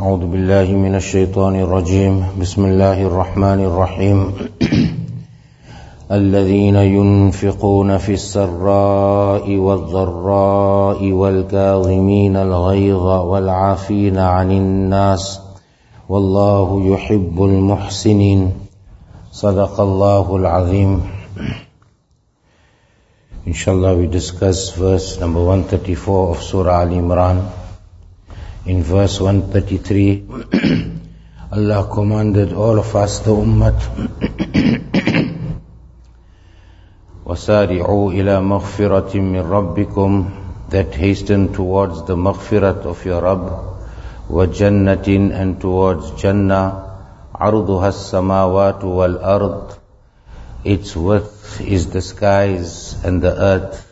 أعوذ بالله من الشيطان الرجيم بسم الله الرحمن الرحيم الذين ينفقون في السراء والضراء والكاظمين الغيظ والعافين عن الناس والله يحب المحسنين صدق الله العظيم. Inshallah, we discuss verse number 134 of Surah Al-Imran. In verse 133, Allah commanded all of us, the Ummah, وَسَارِعُوا إِلَى مَغْفِرَةٍ مِّن رَبِّكُمْ, that hasten towards the maghfirat of your Rabb, وَجَنَّةٍ, and towards Jannah, عَرْضُهَا السَّمَاوَاتُ وَالْأَرْضُ, its width is the skies and the earth,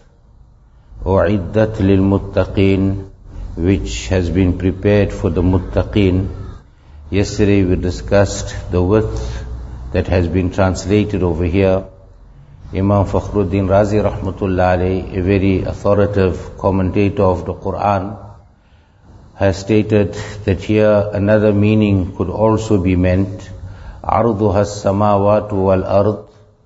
أُعِدَّتْ لِلْمُتَّقِينَ, which has been prepared for the muttaqeen. Yesterday we discussed the width that has been translated over here. Imam Fakhruddin Razi Rahmatullah Alayhi, a very authoritative commentator of the Quran, has stated that here another meaning could also be meant. عَرْضُهَا السَّمَاوَاتُ وَالْأَرْضُ.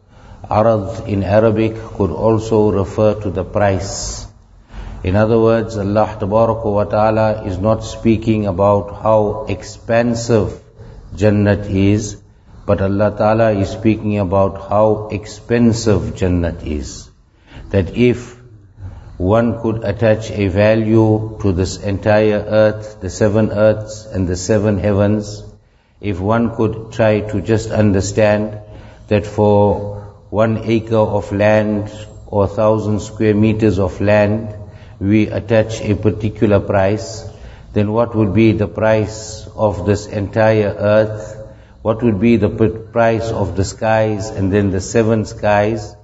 Arad in Arabic could also refer to the price. In other words, Allah Tabaraka wa Ta'ala is not speaking about how expansive Jannat is, but Allah Ta'ala is speaking about how expensive Jannat is. That if one could attach a value to this entire earth, the 7 earths and the 7 heavens, if one could try to just understand that for 1 acre of land or 1,000 square meters of land, we attach a particular price, then what would be the price of this entire earth? What would be the price of the skies and then the 7 skies?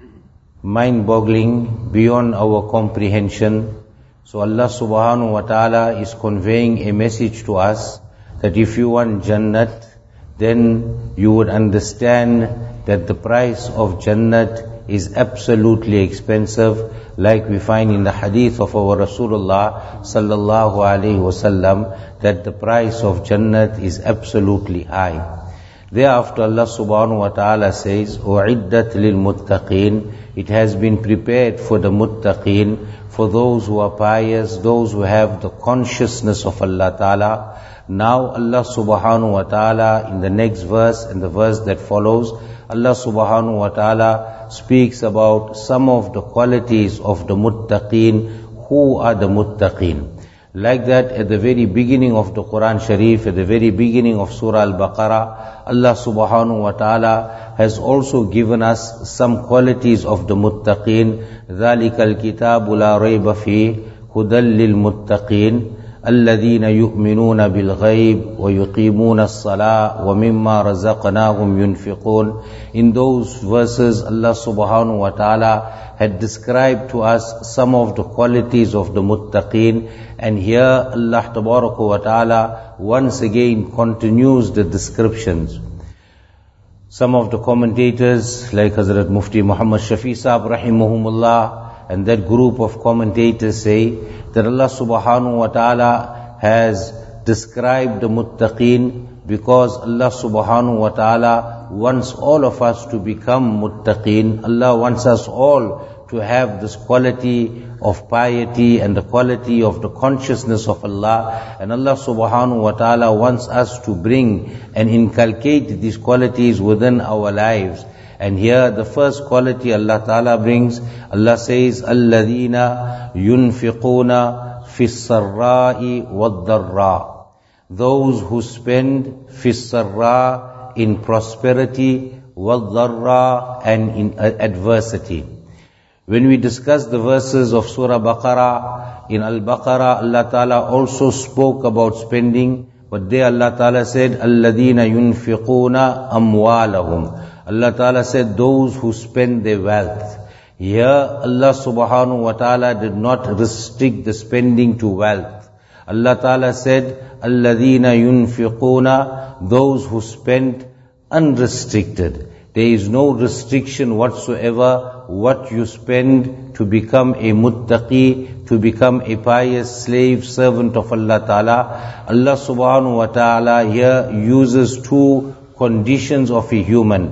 Mind-boggling, beyond our comprehension. So Allah subhanahu wa ta'ala is conveying a message to us that if you want Jannat, then you would understand that the price of Jannat is absolutely expensive, like we find in the hadith of our Rasulullah sallallahu alaihi wasallam, that the price of Jannat is absolutely high. Thereafter Allah subhanahu wa ta'ala says, أُعِدَّتْ لِلْمُتَّقِينَ, it has been prepared for the muttaqeen, for those who are pious, those who have the consciousness of Allah ta'ala. Now Allah subhanahu wa ta'ala, in the next verse and the verse that follows, Allah subhanahu wa ta'ala speaks about some of the qualities of the muttaqeen. Who are the muttaqeen? Like that, at the very beginning of the Quran Sharif, at the very beginning of Surah Al-Baqarah, Allah subhanahu wa ta'ala has also given us some qualities of the muttaqeen. ذَلِكَ الْكِتَابُ لَا رَيْبَ فِيهِ هُدًى لِلْمُتَّقِينَ الَّذِينَ يُؤْمِنُونَ بِالْغَيْبِ وَيُقِيمُونَ الصَّلَاةَ وَمِمَّا رَزَقْنَاهُمْ يُنْفِقُونَ. In those verses, Allah subhanahu wa ta'ala had described to us some of the qualities of the muttaqeen, and here Allah tabaraka wa ta'ala once again continues the descriptions. Some of the commentators, like Hazrat Mufti Muhammad Shafi Sahab rahimahumullah, and that group of commentators say that Allah subhanahu wa ta'ala has described the muttaqeen because Allah subhanahu wa ta'ala wants all of us to become muttaqeen. Allah wants us all to have this quality of piety and the quality of the consciousness of Allah. And Allah subhanahu wa ta'ala wants us to bring and inculcate these qualities within our lives. And here the first quality Allah Ta'ala brings, Allah says, الَّذِينَ يُنْفِقُونَ فِي السَّرَّاءِ وَالضَّرَّاءِ, those who spend فِي السَّرَّاء, in prosperity, وَالضَّرَّاء, and in adversity. When we discuss the verses of Surah Baqarah, in Al-Baqarah Allah Ta'ala also spoke about spending, but there Allah Ta'ala said, الَّذِينَ يُنْفِقُونَ أَمْوَالَهُمْ. Allah Ta'ala said, those who spend their wealth. Here Allah subhanahu wa ta'ala did not restrict the spending to wealth. Allah Ta'ala said, الَّذِينَ يُنْفِقُونَ, those who spend unrestricted. There is no restriction whatsoever what you spend to become a muttaqi, to become a pious slave, servant of Allah Ta'ala, Allah subhanahu wa ta'ala here uses two conditions of a human,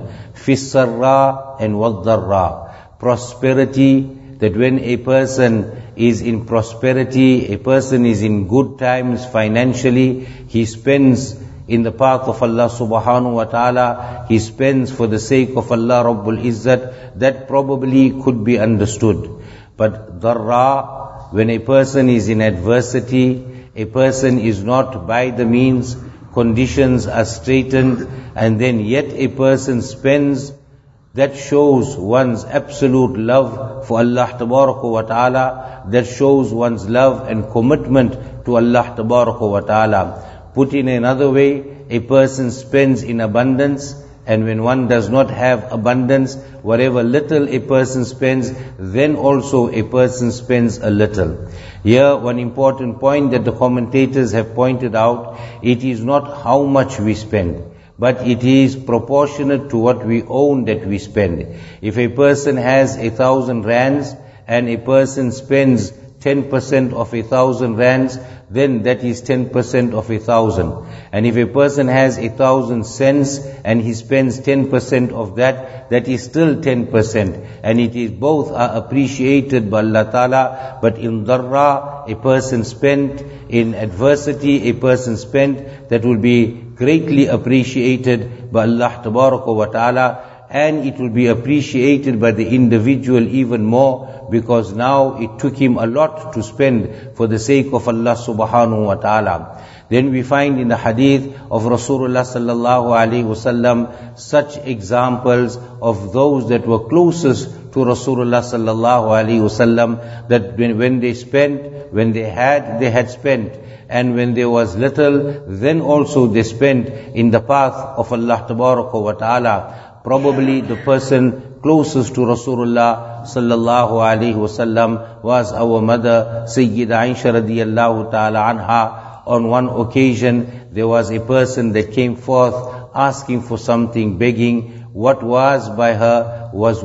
fis-sarra and wad-darra. Prosperity, that when a person is in prosperity, a person is in good times financially, he spends in the path of Allah subhanahu wa ta'ala, he spends for the sake of Allah Rabbul Izzat, that probably could be understood. But darra, when a person is in adversity, a person is not by the means, conditions are straitened, and then yet a person spends, that shows one's absolute love for Allah Tabaraka wa Ta'ala, that shows one's love and commitment to Allah Tabaraka wa Ta'ala. Put in another way, a person spends in abundance, and when one does not have abundance, whatever little a person spends, then also a person spends a little. Here, one important point that the commentators have pointed out, it is not how much we spend, but it is proportionate to what we own that we spend. If a person has 1,000 rands and a person spends 10% of 1,000 rands, then that is 10% of 1,000. And if a person has 1,000 cents and he spends 10% of that, that is still 10%. And it is both are appreciated by Allah Ta'ala, but in darra, a person spent, in adversity, a person spent, that will be greatly appreciated by Allah Tabaraka wa Ta'ala, and it will be appreciated by the individual even more, because now it took him a lot to spend for the sake of Allah subhanahu wa ta'ala. Then we find in the hadith of Rasulullah sallallahu alaihi wasallam such examples of those that were closest to Rasulullah sallallahu alaihi wasallam, that when they spent, when they had spent, and when there was little, then also they spent in the path of Allah tabaraka wa ta'ala. Probably the person closest to Rasulullah sallallahu alaihi wasallam was our mother Sayyida Aisha radiyallahu ta'ala anha. On one occasion, there was a person that came forth asking for something, begging. What was by her was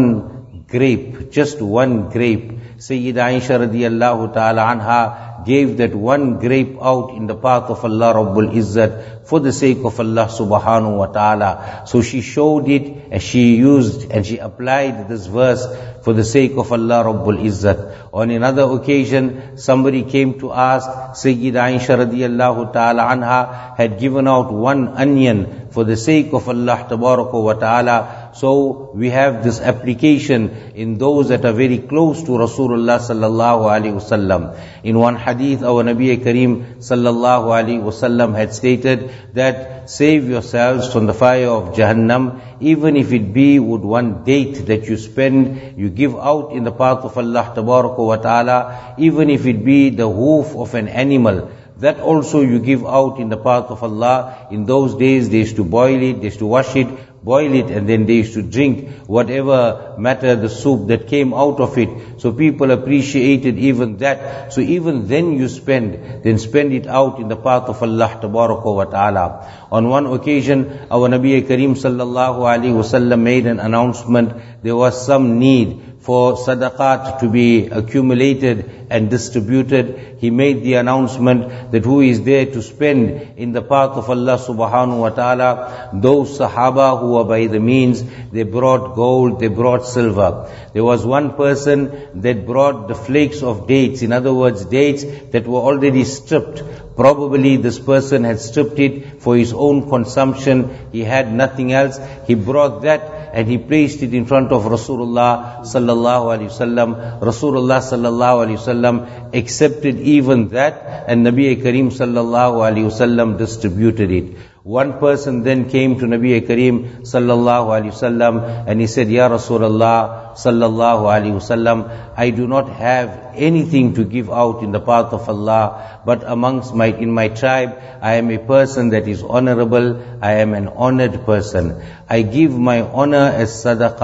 one grape, just one grape. Sayyida Aisha radiyallahu ta'ala anha gave that one grape out in the path of Allah Rabbul Izzat for the sake of Allah subhanahu wa ta'ala. So she showed it, and she used and she applied this verse for the sake of Allah Rabbul Izzat. On another occasion, somebody came to ask, Sayyida Aisha radiyallahu ta'ala anha had given out one onion for the sake of Allah tabaraka wa ta'ala. So we have this application in those that are very close to Rasulullah sallallahu alaihi wasallam. In one hadith, our Nabi Kareem sallallahu alaihi wasallam had stated that save yourselves from the fire of Jahannam, even if it be with one date that you spend, you give out in the path of Allah tabaraka wa ta'ala, even if it be the hoof of an animal, that also you give out in the path of Allah. In those days, they used to boil it, they used to wash it, boil it, and then they used to drink whatever matter, the soup that came out of it. So people appreciated even that. So even then you spend it out in the path of Allah tabaraka wa ta'ala. On one occasion, our Nabi Kareem sallallahu alaihi wasallam made an announcement. There was some need for sadaqat to be accumulated and distributed. He made the announcement that who is there to spend in the path of Allah subhanahu wa ta'ala. Those Sahaba who were by the means, they brought gold, they brought silver. There was one person that brought the flakes of dates, in other words, dates that were already stripped. Probably this person had stripped it for his own consumption. He had nothing else. He brought that and he placed it in front of Rasulullah sallallahu alaihi wasallam. Rasulullah sallallahu alaihi wasallam accepted even that, and Nabi Kareem sallallahu alaihi wasallam distributed it. One person then came to Nabi Kareem sallallahu alaihi wasallam and he said, Ya Rasulullah sallallahu alaihi wasallam, I do not have anything to give out in the path of Allah, but in my tribe, I am a person that is honorable, I am an honored person. I give my honor as sadaqah,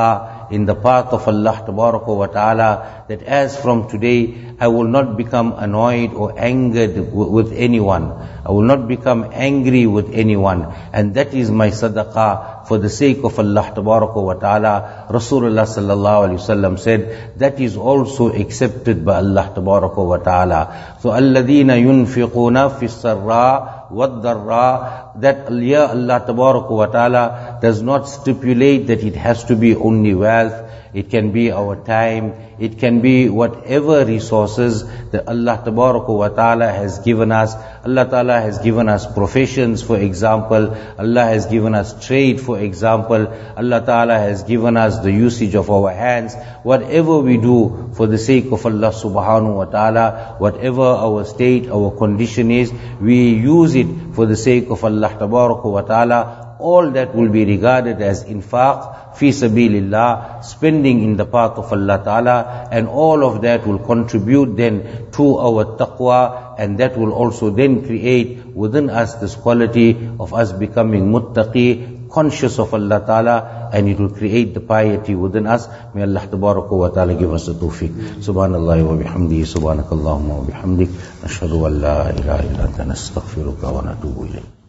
in the path of Allah wa ta'ala, that as from today I will not become annoyed or angered with anyone. I will not become angry with anyone. And that is my sadaqah for the sake of Allah wa ta'ala. Rasulullah sallallahu alayhi wasallam said, that is also accepted by Allah wa ta'ala. So, alladhina yunfiquna fi sarra wad-dharra, that Allah wa ta'ala does not stipulate that it has to be only wealth. It can be our time. It can be whatever resources that Allah wa ta'ala has given us. Allah ta'ala has given us professions, for example. Allah has given us trade, for example. Allah ta'ala has given us the usage of our hands. Whatever we do for the sake of Allah subhanahu wa ta'ala, whatever our state, our condition is, we use it for the sake of Allah wa ta'ala. All that will be regarded as infaq, fi sabilillah, spending in the path of Allah Ta'ala, and all of that will contribute then to our taqwa, and that will also then create within us this quality of us becoming muttaqi, conscious of Allah Ta'ala, and it will create the piety within us. May Allah wa ta'ala give us the tawfiq. Subhanallah wa bihamdihi, subhanakallahumma wa bihamdik, nashhadu an la ilaha illa anta nastaghfiruka wa natubu ilayk.